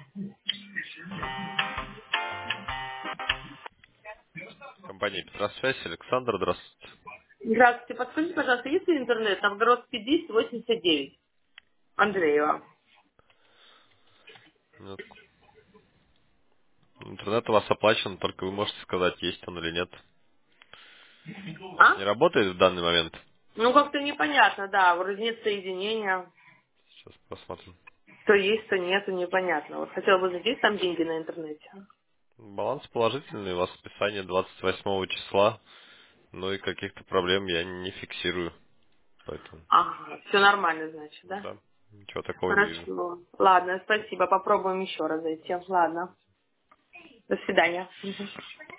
Компания Петросвязь, Александр, здравствуйте. Здравствуйте, подскажите, пожалуйста, есть ли интернет? Новгородский 289. Андреева. Минутку. Интернет у вас оплачен, только вы можете сказать, есть он или нет. А? Не работает в данный момент? Ну, как-то непонятно, да, вроде нет соединения. Сейчас посмотрим. То есть, то нету, непонятно. Вот хотела бы знать, есть там деньги на интернете? Баланс положительный, у вас списание 28 числа, но и каких-то проблем я не фиксирую, поэтому, Ага, все нормально, значит, да? да, ничего такого не вижу. Хорошо. Ладно, спасибо, попробуем еще раз зайти. Ладно. До свидания. Мгм.